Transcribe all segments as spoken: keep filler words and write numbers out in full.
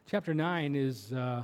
Chapter nine is uh,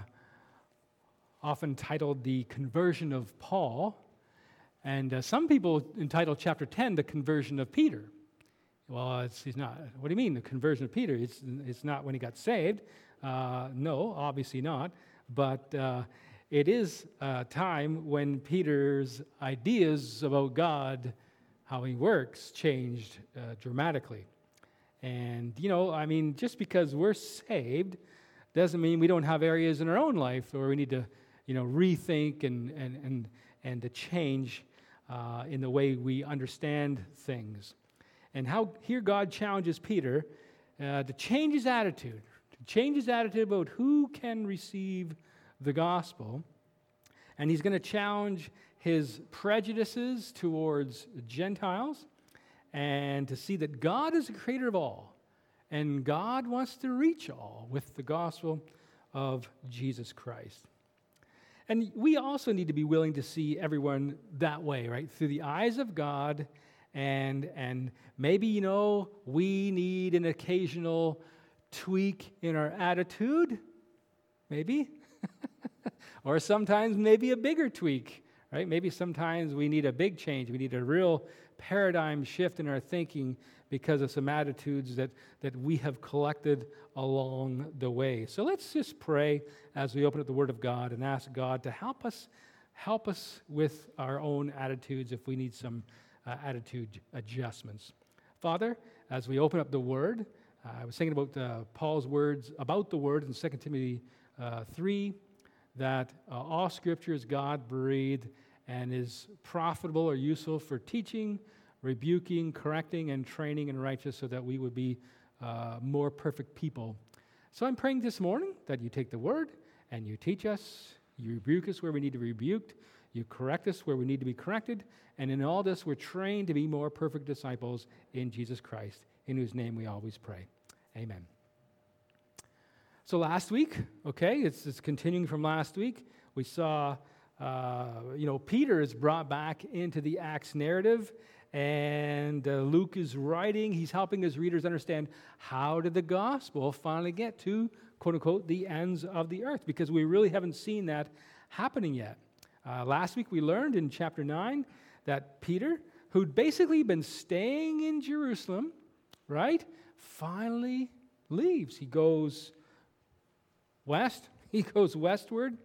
often titled The Conversion of Paul, and uh, some people entitle chapter ten The Conversion of Peter. Well, it's, he's not. What do you mean, the conversion of Peter? It's, it's not when he got saved. Uh, no, obviously not. But uh, it is a time when Peter's ideas about God, how he works, changed uh, dramatically. And, you know, I mean, just because we're saved doesn't mean we don't have areas in our own life where we need to, you know, rethink and and and, and to change uh, in the way we understand things. And how here God challenges Peter uh, to change his attitude, to change his attitude about who can receive the gospel. And he's going to challenge his prejudices towards Gentiles and to see that God is the creator of all. And God wants to reach all with the gospel of Jesus Christ. And we also need to be willing to see everyone that way, right? Through the eyes of God. And and maybe, you know, we need an occasional tweak in our attitude, maybe. Or sometimes maybe a bigger tweak, right? Maybe sometimes we need a big change. We need a real paradigm shift in our thinking because of some attitudes that, that we have collected along the way. So let's just pray as we open up the Word of God and ask God to help us, help us with our own attitudes if we need some Uh, attitude adjustments. Father, as we open up the Word, uh, I was thinking about uh, Paul's words about the Word in Second Timothy uh, three, that uh, all Scripture is God-breathed and is profitable or useful for teaching, rebuking, correcting, and training in righteousness so that we would be uh, more perfect people. So I'm praying this morning that you take the Word and you teach us, you rebuke us where we need to be rebuked, you correct us where we need to be corrected, and in all this we're trained to be more perfect disciples in Jesus Christ, in whose name we always pray. Amen. So last week, okay, it's, it's continuing from last week, we saw, uh, you know, Peter is brought back into the Acts narrative, and uh, Luke is writing, he's helping his readers understand how did the gospel finally get to, quote-unquote, the ends of the earth, because we really haven't seen that happening yet. Uh, last week we learned in chapter nine that Peter, who'd basically been staying in Jerusalem, right, finally leaves. He goes west, he goes westward,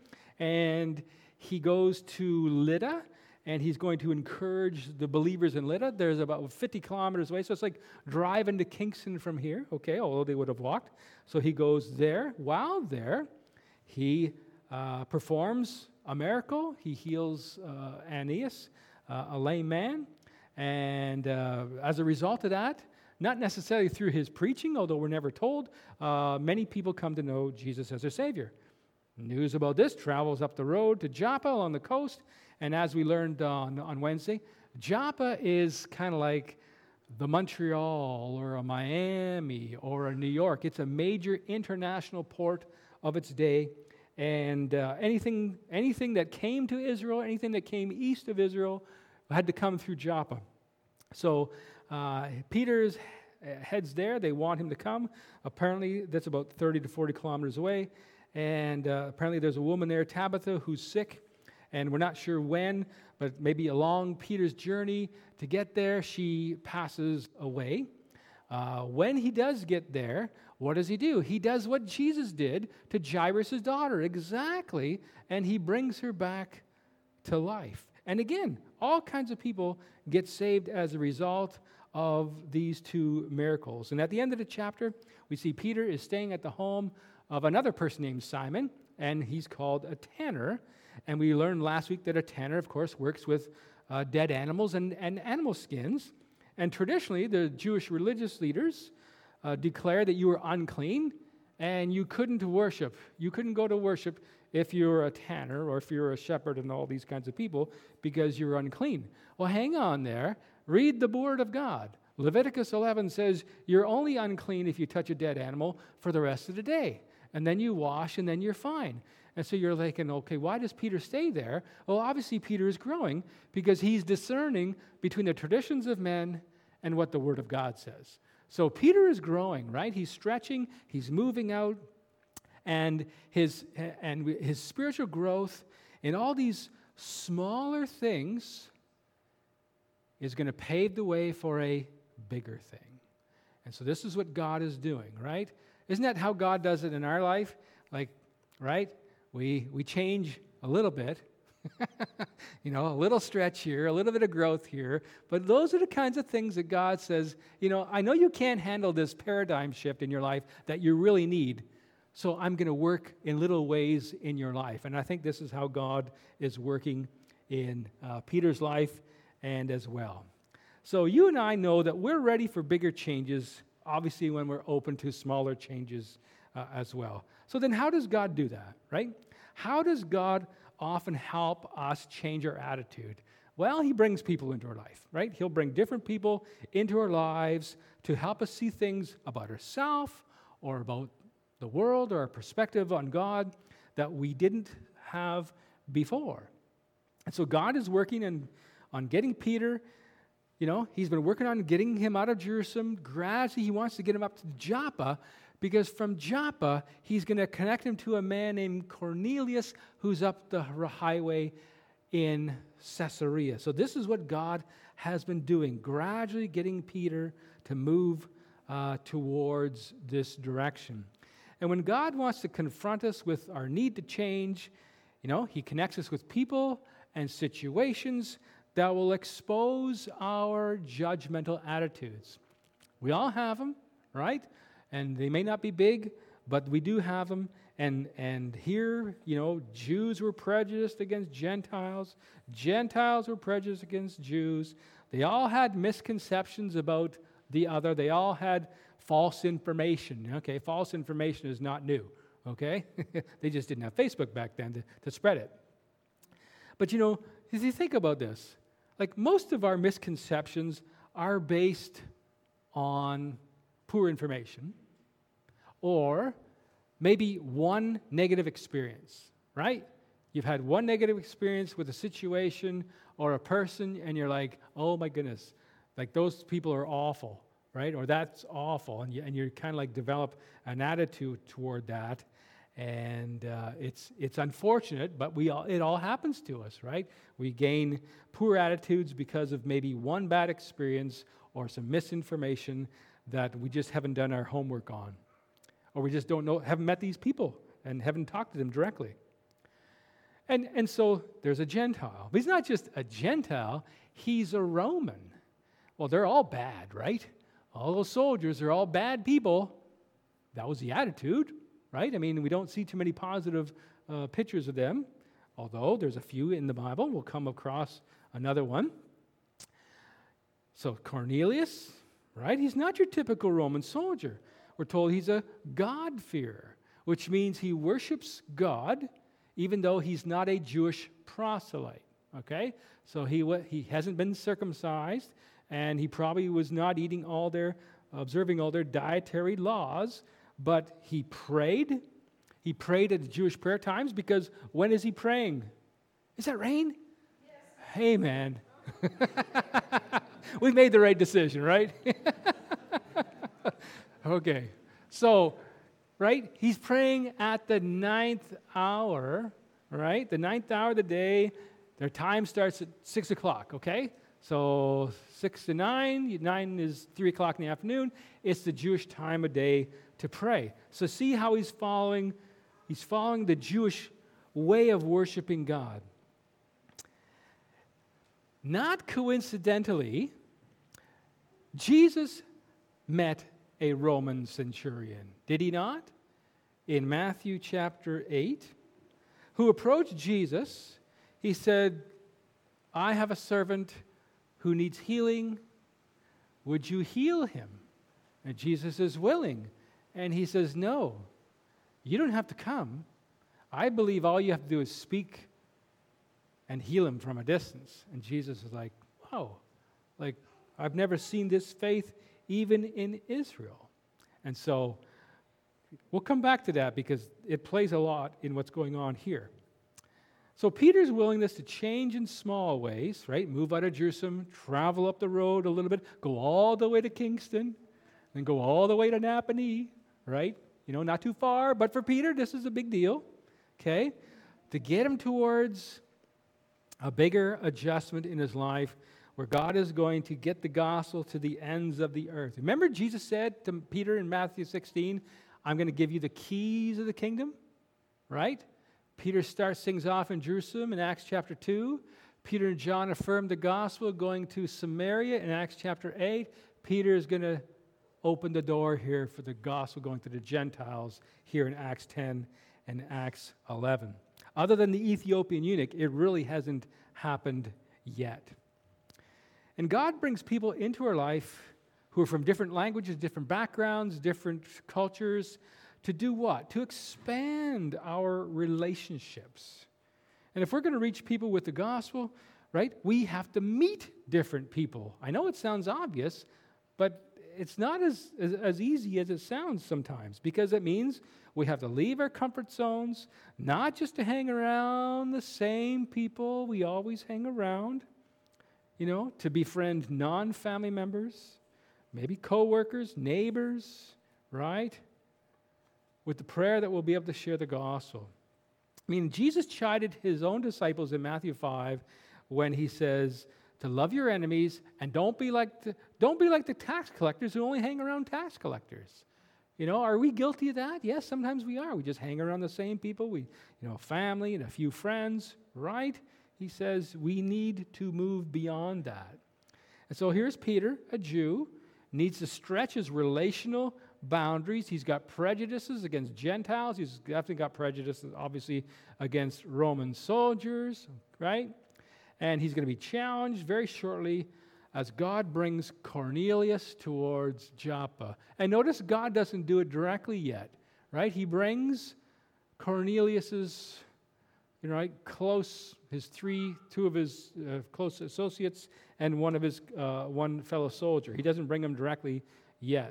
and he goes to Lydda, and he's going to encourage the believers in Lydda. There's about fifty kilometers away, so it's like driving to Kingston from here, okay, although they would have walked. So he goes there. While there, he uh, performs a miracle. He heals uh, Aeneas, uh, a lame man, and uh, as a result of that, not necessarily through his preaching, although we're never told, uh, many people come to know Jesus as their Savior. News about this travels up the road to Joppa along the coast, and as we learned on, on Wednesday, Joppa is kind of like the Montreal or a Miami or a New York. It's a major international port of its day. And uh, anything anything that came to Israel, anything that came east of Israel, had to come through Joppa. So uh, Peter's heads there. They want him to come. Apparently, that's about thirty to forty kilometers away. And uh, apparently there's a woman there, Tabitha, who's sick. And we're not sure when, but maybe along Peter's journey to get there, she passes away. Uh, when he does get there, what does he do? He does what Jesus did to Jairus' daughter, exactly, and he brings her back to life. And again, all kinds of people get saved as a result of these two miracles. And at the end of the chapter, we see Peter is staying at the home of another person named Simon, and he's called a tanner. And we learned last week that a tanner, of course, works with uh, dead animals and, and animal skins. And traditionally, the Jewish religious leaders uh, declared that you were unclean and you couldn't worship. You couldn't go to worship if you were a tanner or if you were a shepherd and all these kinds of people because you were unclean. Well, hang on there. Read the Word of God. Leviticus eleven says you're only unclean if you touch a dead animal for the rest of the day. And then you wash and then you're fine. And so you're thinking, okay, why does Peter stay there? Well, obviously Peter is growing because he's discerning between the traditions of men and what the Word of God says. So Peter is growing, right? He's stretching, he's moving out, and his and his spiritual growth in all these smaller things is going to pave the way for a bigger thing. And so this is what God is doing, right? Isn't that how God does it in our life? Like, right? We we change a little bit. You know, a little stretch here, a little bit of growth here. But those are the kinds of things that God says, you know, I know you can't handle this paradigm shift in your life that you really need. So I'm going to work in little ways in your life. And I think this is how God is working in uh, Peter's life and as well. So you and I know that we're ready for bigger changes, obviously when we're open to smaller changes uh, as well. So then how does God do that, right? How does God often help us change our attitude? Well, he brings people into our life, right? He'll bring different people into our lives to help us see things about ourselves or about the world or our perspective on God that we didn't have before. And so God is working in, on getting Peter, you know, he's been working on getting him out of Jerusalem. Gradually, he wants to get him up to Joppa, because from Joppa, he's going to connect him to a man named Cornelius who's up the highway in Caesarea. So this is what God has been doing, gradually getting Peter to move uh, towards this direction. And when God wants to confront us with our need to change, you know, he connects us with people and situations that will expose our judgmental attitudes. We all have them, right? And they may not be big, but we do have them. And and here, you know, Jews were prejudiced against Gentiles. Gentiles were prejudiced against Jews. They all had misconceptions about the other. They all had false information. Okay, false information is not new. Okay? They just didn't have Facebook back then to, to spread it. But, you know, if you think about this, like most of our misconceptions are based on poor information, or maybe one negative experience, right? You've had one negative experience with a situation or a person, and you're like, oh my goodness, like those people are awful, right? Or that's awful, and you and you kind of like develop an attitude toward that, and uh, it's it's unfortunate, but we all, it all happens to us, right? We gain poor attitudes because of maybe one bad experience or some misinformation that we just haven't done our homework on. Or we just don't know, haven't met these people and haven't talked to them directly. And, and so there's a Gentile. But he's not just a Gentile, he's a Roman. Well, they're all bad, right? All those soldiers are all bad people. That was the attitude, right? I mean, we don't see too many positive uh, pictures of them, although there's a few in the Bible. We'll come across another one. So Cornelius, right? He's not your typical Roman soldier. We're told he's a God-fearer, which means he worships God, even though he's not a Jewish proselyte, okay? So he he hasn't been circumcised, and he probably was not eating all their, observing all their dietary laws, but he prayed. He prayed at the Jewish prayer times, because when is he praying? Is that rain? Yes. Hey, man. We made the right decision, right? Okay. So, right, he's praying at the ninth hour, right? The ninth hour of the day. Their time starts at six o'clock, okay? So six to nine, nine is three o'clock in the afternoon. It's the Jewish time of day to pray. So see how he's following, he's following the Jewish way of worshiping God. Not coincidentally, Jesus met a Roman centurion, did he not? In Matthew chapter eight, who approached Jesus. He said, I have a servant who needs healing. Would you heal him? And Jesus is willing. And he says, no, you don't have to come. I believe all you have to do is speak and heal him from a distance. And Jesus is like, wow, like I've never seen this faith even in Israel. And so we'll come back to that because it plays a lot in what's going on here. So Peter's willingness to change in small ways, right? Move out of Jerusalem, travel up the road a little bit, go all the way to Kingston, then go all the way to Napanee, right? You know, not too far, but for Peter, this is a big deal, okay? To get him towards a bigger adjustment in his life where God is going to get the gospel to the ends of the earth. Remember Jesus said to Peter in Matthew sixteen, I'm going to give you the keys of the kingdom, right? Peter starts things off in Jerusalem in Acts chapter two. Peter and John affirmed the gospel going to Samaria in Acts chapter eight. Peter is going to open the door here for the gospel going to the Gentiles here in Acts ten and Acts eleven. Other than the Ethiopian eunuch, it really hasn't happened yet. And God brings people into our life who are from different languages, different backgrounds, different cultures, to do what? To expand our relationships. And if we're going to reach people with the gospel, right, we have to meet different people. I know it sounds obvious, but it's not as, as, as easy as it sounds sometimes, because it means we have to leave our comfort zones, not just to hang around the same people we always hang around, you know, to befriend non-family members, maybe co-workers, neighbors, right? With the prayer that we'll be able to share the gospel. I mean, Jesus chided his own disciples in Matthew five when he says to love your enemies and don't be like the, don't be like the tax collectors who only hang around tax collectors. You know, are we guilty of that? Yes, sometimes we are. We just hang around the same people. We, you know, family and a few friends, right? He says we need to move beyond that. And so here's Peter, a Jew, needs to stretch his relational boundaries. He's got prejudices against Gentiles. He's definitely got prejudices, obviously, against Roman soldiers, right? And he's going to be challenged very shortly as God brings Cornelius towards Joppa. And notice God doesn't do it directly yet, right? He brings Cornelius's, you know, right, close, his three, two of his uh, close associates and one of his, uh, one fellow soldier. He doesn't bring them directly yet.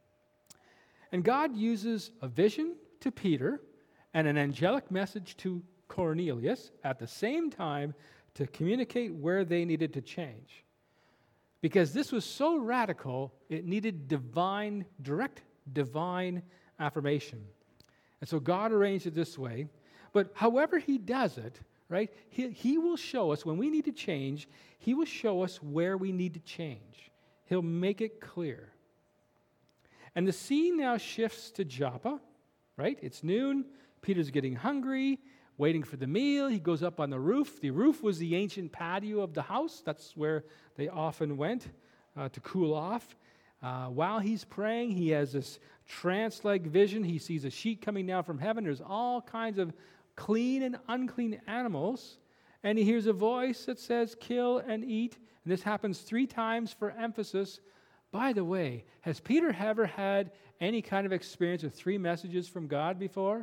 And God uses a vision to Peter and an angelic message to Cornelius at the same time to communicate where they needed to change. Because this was so radical, it needed divine, direct divine affirmation. And so God arranged it this way. But however he does it, right, he, he will show us when we need to change, he will show us where we need to change. He'll make it clear. And the scene now shifts to Joppa, right? It's noon. Peter's getting hungry, waiting for the meal. He goes up on the roof. The roof was the ancient patio of the house. That's where they often went uh, to cool off. Uh, while he's praying, he has this trance-like vision. He sees a sheet coming down from heaven. There's all kinds of clean and unclean animals. And he hears a voice that says, kill and eat. And this happens three times for emphasis. By the way, has Peter ever had any kind of experience with three messages from God before?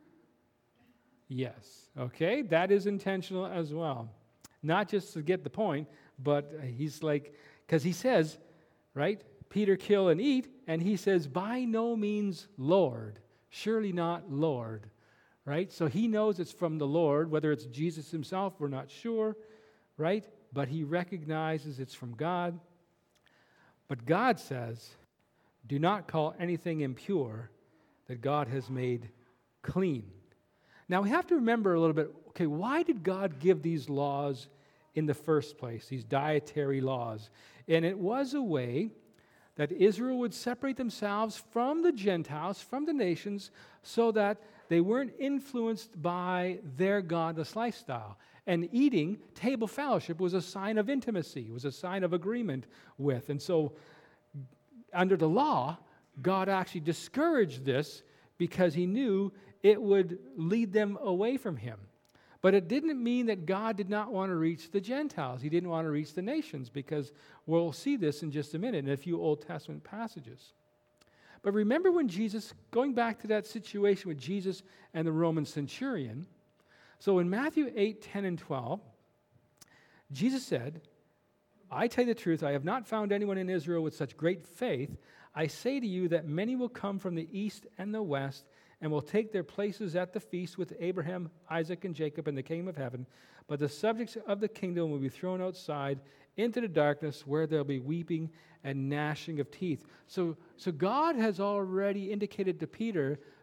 Yes. Okay, that is intentional as well. Not just to get the point, but he's like, because he says, right, Peter, kill and eat, and he says, by no means Lord, surely not Lord, right? So he knows it's from the Lord, whether it's Jesus himself, we're not sure, right? But he recognizes it's from God. But God says, do not call anything impure that God has made clean. Now, we have to remember a little bit, okay, why did God give these laws in the first place, these dietary laws? And it was a way that Israel would separate themselves from the Gentiles, from the nations, so that they weren't influenced by their godless lifestyle. And eating, table fellowship, was a sign of intimacy, was a sign of agreement with. And so, under the law, God actually discouraged this because he knew it would lead them away from him. But it didn't mean that God did not want to reach the Gentiles. He didn't want to reach the nations, because we'll see this in just a minute in a few Old Testament passages. But remember when Jesus, going back to that situation with Jesus and the Roman centurion, so in Matthew eight, ten, and twelve, Jesus said, I tell you the truth, I have not found anyone in Israel with such great faith. I say to you that many will come from the east and the west and will take their places at the feast with Abraham, Isaac, and Jacob in the kingdom of heaven. But the subjects of the kingdom will be thrown outside into the darkness, where there'll be weeping and gnashing of teeth. So, so God has already indicated to Peter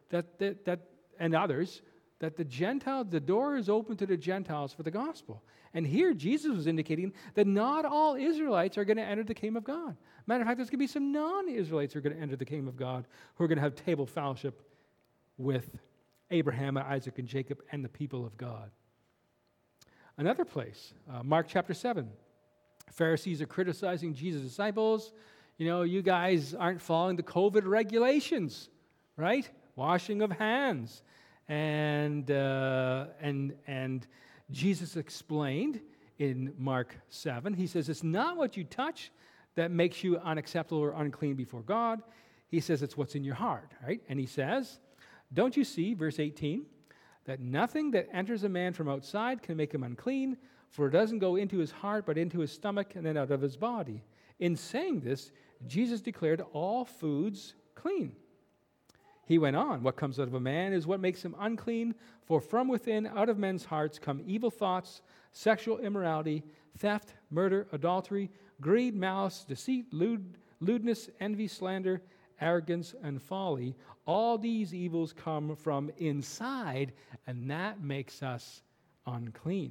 that, that, that and others, that the Gentiles, the door is open to the Gentiles for the gospel. And here Jesus was indicating that not all Israelites are going to enter the kingdom of God. Matter of fact, there's going to be some non-Israelites who are going to enter the kingdom of God, who are going to have table fellowship with Abraham, Isaac, and Jacob, and the people of God. Another place, uh, Mark chapter seven. Pharisees are criticizing Jesus' disciples. You know, you guys aren't following the COVID regulations, right? Washing of hands. And, uh, and, and Jesus explained in Mark seven, he says, it's not what you touch that makes you unacceptable or unclean before God. He says it's what's in your heart, right? And he says, don't you see, verse eighteen, that nothing that enters a man from outside can make him unclean, for it doesn't go into his heart, but into his stomach and then out of his body. In saying this, Jesus declared all foods clean. He went on, what comes out of a man is what makes him unclean, for from within, out of men's hearts, come evil thoughts, sexual immorality, theft, murder, adultery, greed, malice, deceit, lewd, lewdness, envy, slander, arrogance, and folly. All these evils come from inside, and that makes us unclean.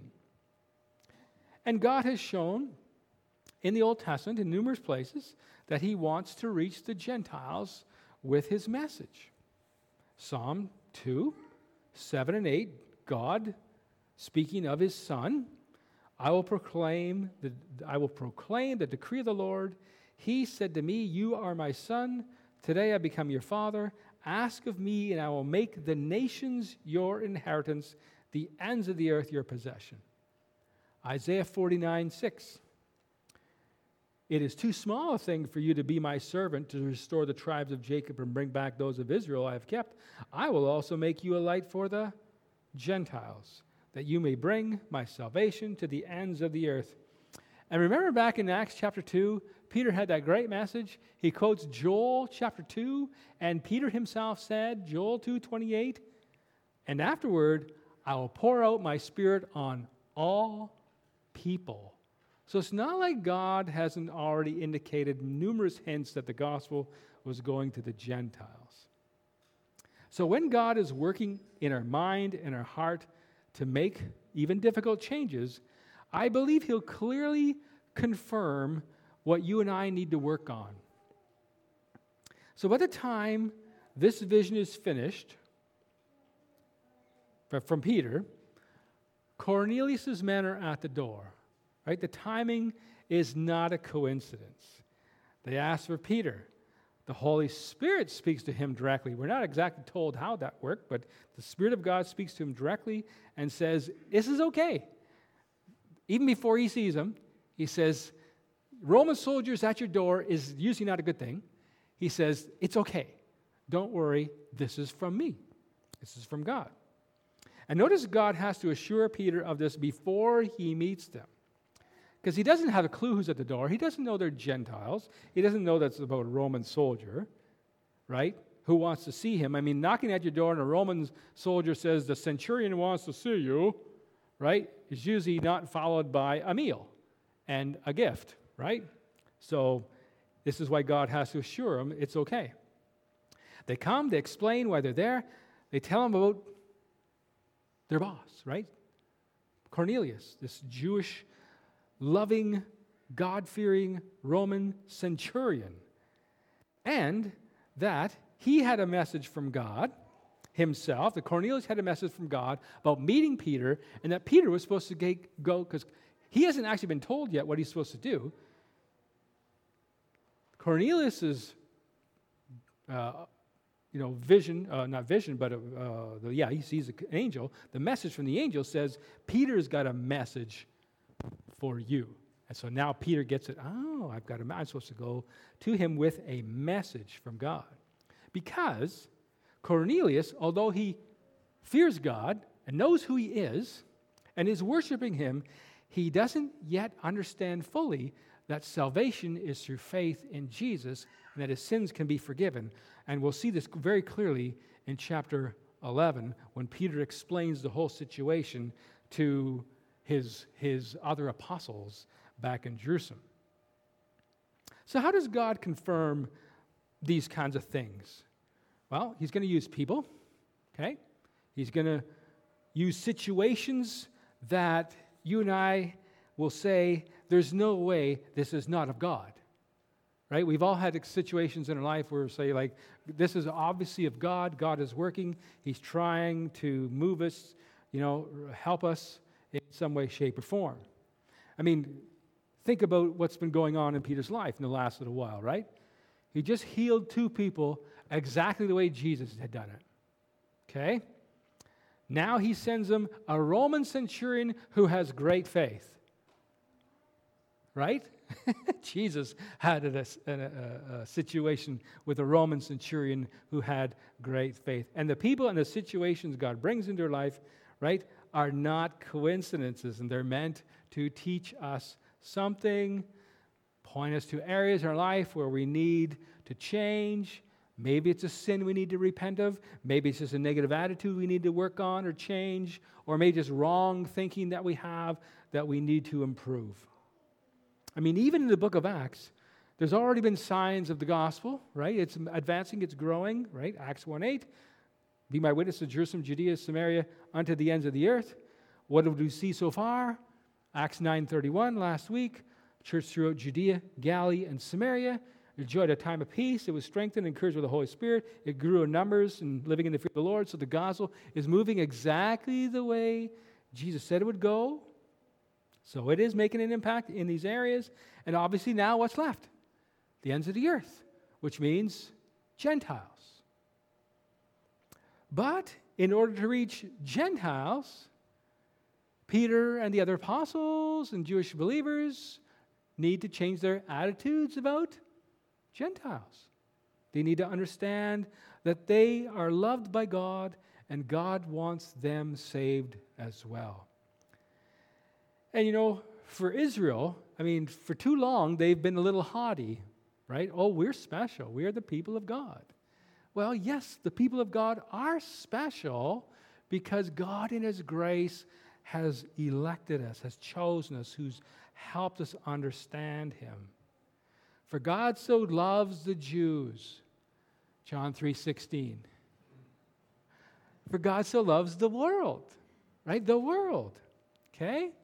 And God has shown in the Old Testament, in numerous places, that he wants to reach the Gentiles with his message. Psalm two, seven and eight, God, speaking of his Son, I will proclaim the, I will proclaim the decree of the Lord. He said to me, you are my Son. Today I become your Father. Ask of me, and I will make the nations your inheritance, the ends of the earth your possession. Isaiah forty-nine, six. It is too small a thing for you to be my servant to restore the tribes of Jacob and bring back those of Israel I have kept. I will also make you a light for the Gentiles, that you may bring my salvation to the ends of the earth. And remember back in Acts chapter two, Peter had that great message. He quotes Joel chapter two, and Peter himself said, Joel two twenty-eight, and afterward, I will pour out my spirit on all people. So it's not like God hasn't already indicated numerous hints that the gospel was going to the Gentiles. So when God is working in our mind and our heart to make even difficult changes, I believe he'll clearly confirm what you and I need to work on. So by the time this vision is finished from Peter, Cornelius' men are at the door. Right? The timing is not a coincidence. They ask for Peter. The Holy Spirit speaks to him directly. We're not exactly told how that worked, but the Spirit of God speaks to him directly and says, this is okay. Even before he sees him, he says, Roman soldiers at your door is usually not a good thing. He says, it's okay. Don't worry. This is from me. This is from God. And notice God has to assure Peter of this before he meets them. Because he doesn't have a clue who's at the door. He doesn't know they're Gentiles. He doesn't know that's about a Roman soldier, right, who wants to see him. I mean, knocking at your door and a Roman soldier says, the centurion wants to see you, right, is usually not followed by a meal and a gift, right? So this is why God has to assure him it's okay. They come, they explain why they're there. They tell him about their boss, right? Cornelius, this Jewish loving, God-fearing Roman centurion. And that he had a message from God himself, that Cornelius had a message from God about meeting Peter, and that Peter was supposed to go, because he hasn't actually been told yet what he's supposed to do. Cornelius's, uh, you know, vision, uh, not vision, but, uh, the, yeah, he sees an angel. The message from the angel says, Peter's got a message for you. And so now Peter gets it. Oh, I've got a, I'm supposed to go to him with a message from God. Because Cornelius, although he fears God and knows who he is and is worshiping him, he doesn't yet understand fully that salvation is through faith in Jesus and that his sins can be forgiven. And we'll see this very clearly in chapter eleven when Peter explains the whole situation to his, his other apostles back in Jerusalem. So how does God confirm these kinds of things? Well, he's going to use people. Okay? He's going to use situations that you and I will say, there's no way this is not of God. Right? We've all had situations in our life where we say, like, this is obviously of God. God is working. He's trying to move us, you know, help us in some way, shape, or form. I mean, think about what's been going on in Peter's life in the last little while, right? He just healed two people exactly the way Jesus had done it. Okay? Now he sends them a Roman centurion who has great faith. Right? Jesus had a, a, a, a situation with a Roman centurion who had great faith. And the people and the situations God brings into their life, right, are not coincidences, and they're meant to teach us something, point us to areas in our life where we need to change. Maybe it's a sin we need to repent of. Maybe it's just a negative attitude we need to work on or change, or maybe just wrong thinking that we have that we need to improve. I mean, even in the book of Acts, there's already been signs of the gospel, right? It's advancing, it's growing, right? Acts one eight, be my witness to Jerusalem, Judea, Samaria, unto the ends of the earth. What did we see so far? Acts nine thirty-one, last week, church throughout Judea, Galilee, and Samaria enjoyed a time of peace. It was strengthened, encouraged with the Holy Spirit. It grew in numbers and living in the fear of the Lord. So the gospel is moving exactly the way Jesus said it would go. So it is making an impact in these areas. And obviously now what's left? The ends of the earth, which means Gentiles. But in order to reach Gentiles, Peter and the other apostles and Jewish believers need to change their attitudes about Gentiles. They need to understand that they are loved by God and God wants them saved as well. And you know, for Israel, I mean, for too long, they've been a little haughty, right? Oh, we're special. We are the people of God. Well, yes, the people of God are special because God in His grace has elected us, has chosen us, who's helped us understand Him. For God so loves the Jews, John three sixteen. For God so loves the world, right? The world, okay?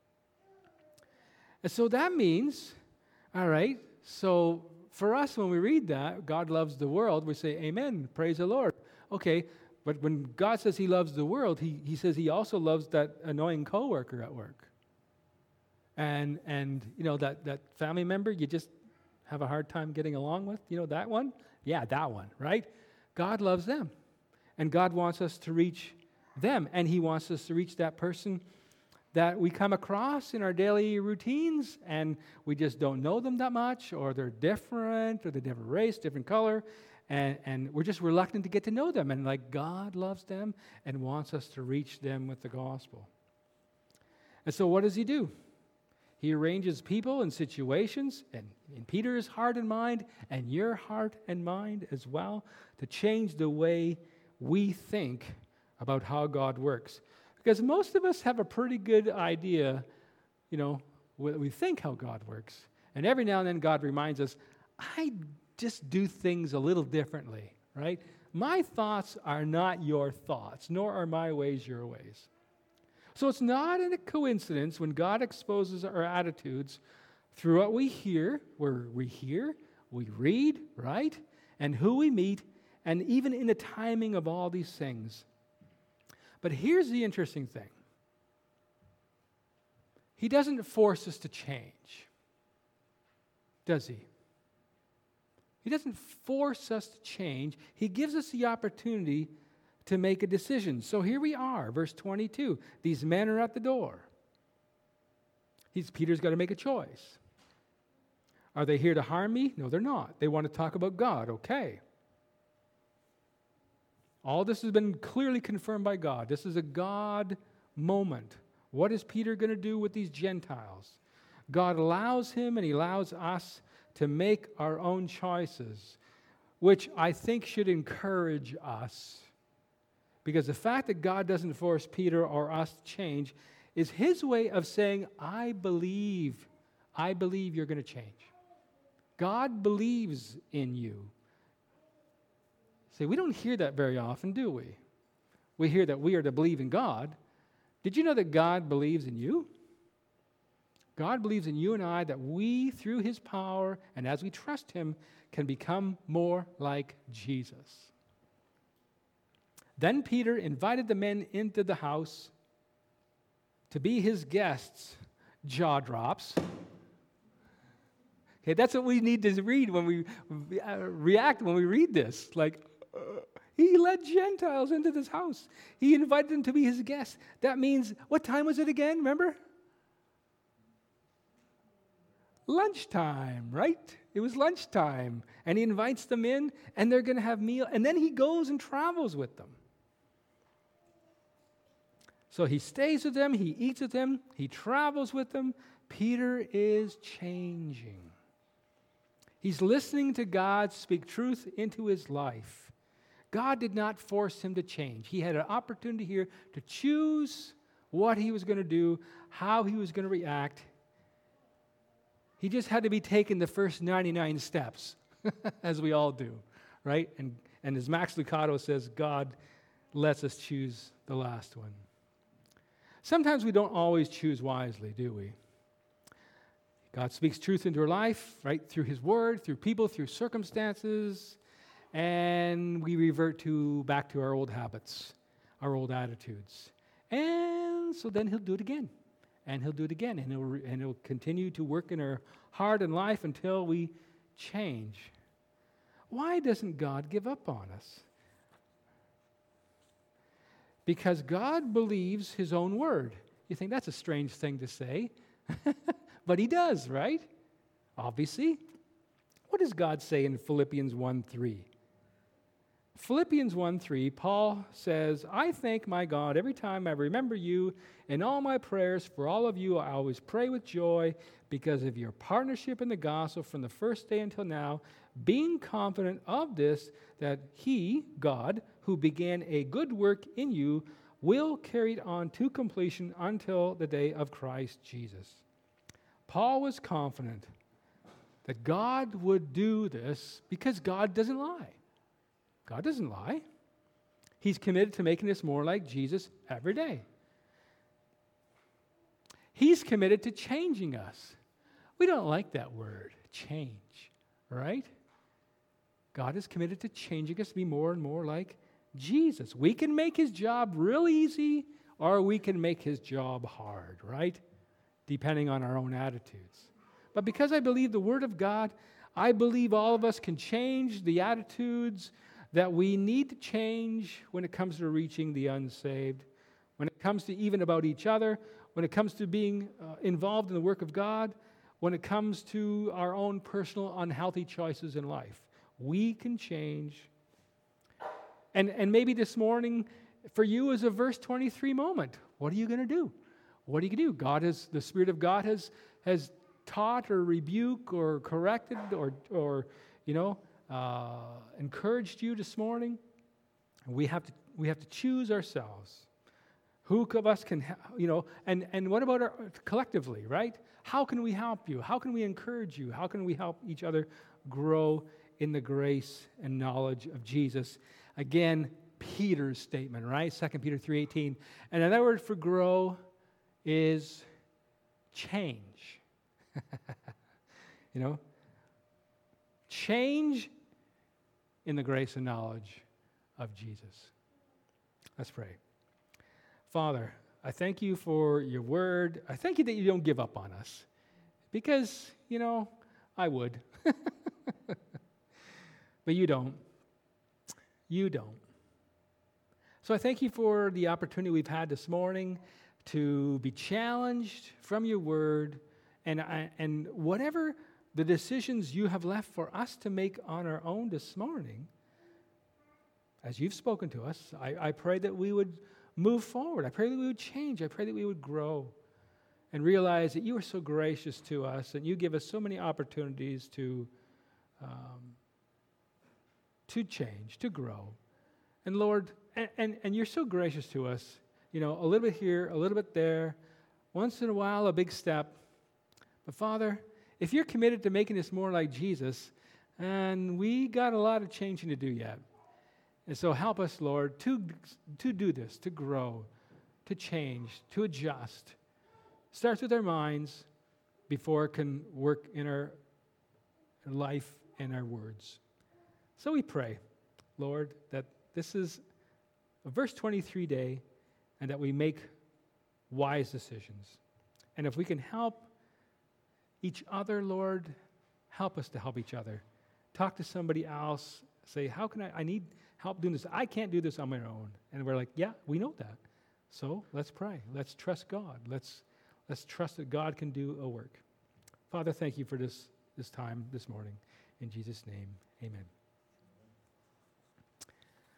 And so that means, all right, so for us when we read that, God loves the world, we say, amen, praise the Lord. Okay, but when God says He loves the world, He, he says He also loves that annoying coworker at work. And, and you know, that, that family member you just have a hard time getting along with, you know, that one? Yeah, that one, right? God loves them. And God wants us to reach them. And He wants us to reach that person that we come across in our daily routines and we just don't know them that much, or they're different, or they're different race, different color, and, and we're just reluctant to get to know them. And like God loves them and wants us to reach them with the gospel. And so what does He do? He arranges people and situations, and in Peter's heart and mind, and your heart and mind as well, to change the way we think about how God works. Because most of us have a pretty good idea, you know, we think how God works. And every now and then God reminds us, I just do things a little differently, right? My thoughts are not your thoughts, nor are my ways your ways. So it's not a coincidence when God exposes our attitudes through what we hear, where we hear, we read, right? And who we meet, and even in the timing of all these things. But here's the interesting thing. He doesn't force us to change, does He? He doesn't force us to change. He gives us the opportunity to make a decision. So here we are, verse twenty-two. These men are at the door. He's, Peter's got to make a choice. Are they here to harm me? No, they're not. They want to talk about God. Okay. All this has been clearly confirmed by God. This is a God moment. What is Peter going to do with these Gentiles? God allows him and He allows us to make our own choices, which I think should encourage us. Because the fact that God doesn't force Peter or us to change is His way of saying, I believe, I believe you're going to change. God believes in you. See, we don't hear that very often, do we? we hear that we are to believe in God. Did you know that God believes in you? God believes in you and I that we, through his power and as we trust him, can become more like Jesus. Then Peter invited the men into the house to be his guests. Jaw drops. Okay, that's what we need to read when we uh, react when we read this. Like, uh, he led Gentiles into this house. He invited them to be his guests. That means, what time was it again? Remember? Lunchtime, right? It was lunchtime. And he invites them in, and they're going to have meal. And then he goes and travels with them. So he stays with them, he eats with them, he travels with them. Peter is changing. He's listening to God speak truth into his life. God did not force him to change. He had an opportunity here to choose what he was going to do, how he was going to react. He just had to be taking the first ninety-nine steps, as we all do, right? And, and as Max Lucado says, God lets us choose the last one. Sometimes we don't always choose wisely, do we? God speaks truth into our life, right? Through his word, through people, through circumstances, and we revert to back to our old habits, our old attitudes. And so then he'll do it again, and he'll do it again, and he'll, and he'll continue to work in our heart and life until we change. Why doesn't God give up on us? Because God believes his own word. You think that's a strange thing to say, but he does, right? Obviously. What does God say in Philippians one three? Philippians one three, Paul says, I thank my God every time I remember you. In all my prayers for all of you, I always pray with joy because of your partnership in the gospel from the first day until now, being confident of this, that he, God, who began a good work in you, will carry it on to completion until the day of Christ Jesus. Paul was confident that God would do this because God doesn't lie. God doesn't lie. He's committed to making us more like Jesus every day. He's committed to changing us. We don't like that word, change, right? God is committed to changing us to be more and more like Jesus. We can make his job real easy, or we can make his job hard, right? Depending on our own attitudes. But because I believe the Word of God, I believe all of us can change the attitudes that we need to change when it comes to reaching the unsaved, when it comes to even about each other, when it comes to being uh, involved in the work of God, when it comes to our own personal unhealthy choices in life. We can change. And, and maybe this morning, for you is a verse twenty-three moment. What are you going to do? What are you going to do? God has, the Spirit of God has, has taught or rebuked or corrected or, or you know, uh, encouraged you this morning. We have to, we have to choose ourselves. Who of us can, you know, and, and what about our, collectively, right? How can we help you? How can we encourage you? How can we help each other grow in the grace and knowledge of Jesus? Again, Peter's statement, right? Second Peter three eighteen. And another word for grow is change. You know? Change in the grace and knowledge of Jesus. Let's pray. Father, I thank you for your word. I thank you that you don't give up on us. Because, you know, I would. But you don't. You don't. So I thank you for the opportunity we've had this morning to be challenged from your word, and I, and whatever the decisions you have left for us to make on our own this morning, as you've spoken to us, I, I pray that we would move forward. I pray that we would change. I pray that we would grow and realize that you are so gracious to us and you give us so many opportunities to um, to change, to grow. And Lord, and, and, and you're so gracious to us, you know, a little bit here, a little bit there, once in a while a big step. But Father, if you're committed to making us more like Jesus, and we got a lot of changing to do yet, And so help us, Lord, to, to do this, to grow, to change, to adjust. Starts with our minds before it can work in our life and our words. So we pray, Lord, that this is a verse twenty-three day and that we make wise decisions. And if we can help each other, Lord, help us to help each other. Talk to somebody else. Say, how can I, I need help doing this. I can't do this on my own. And we're like, yeah, we know that. So let's pray. Let's trust God. Let's, let's trust that God can do a work. Father, thank you for this, this time this morning. In Jesus' name, amen.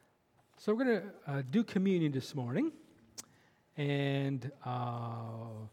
So we're going to uh, do communion this morning. And uh,